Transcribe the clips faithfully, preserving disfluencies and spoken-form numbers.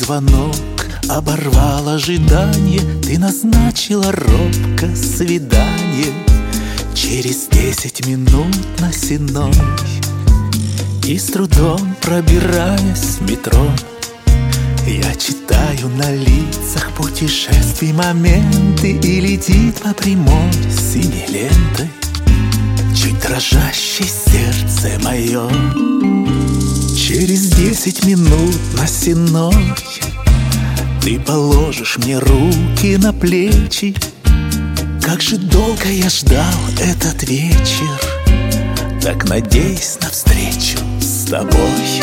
звонок оборвал ожидание, ты назначила робко свидание через десять минут на сеной. И с трудом пробираясь в метро, я читаю на лицах путешествий моменты, и летит по прямой синей лентой чуть дрожащее сердце мое. Через десять минут на сеной ты положишь мне руки на плечи. Как же долго я ждал этот вечер, так надеюсь на встречу с тобой.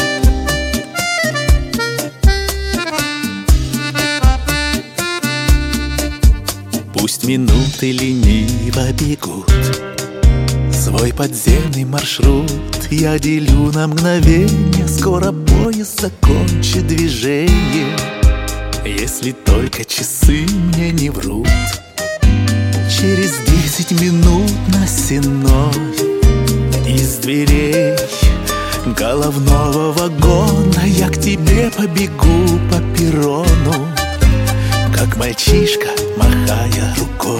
Пусть минуты лениво бегут свой подземный маршрут, я делю на мгновение, скоро поезд закончит движение, если только часы мне не врут. Через десять минут на сеной из дверей головного вагона я к тебе побегу по перрону, как мальчишка, махая рукой.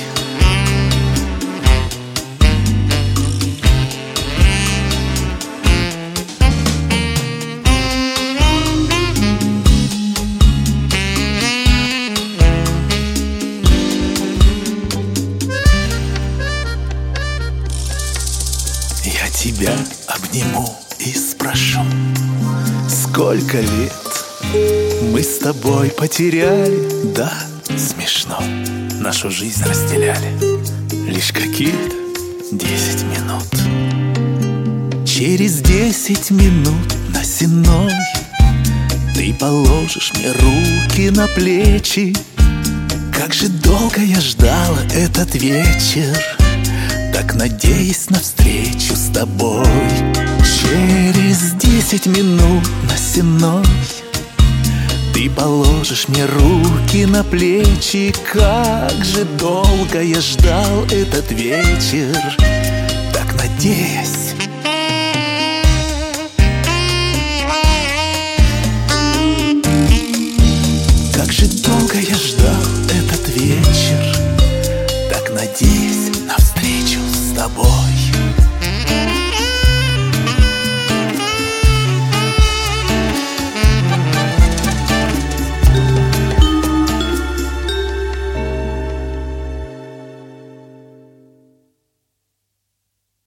Я тебя обниму и спрошу, сколько лет мы с тобой потеряли. Да, смешно, нашу жизнь разделяли лишь какие-то десять минут. Через десять минут на сеной ты положишь мне руки на плечи. Как же долго я ждал этот вечер, так надеюсь на встречу с тобой. Через десять минут на сеной ты положишь мне руки на плечи. Как же долго я ждал этот вечер, так надеюсь. Как же долго я ждал этот вечер, так надеюсь.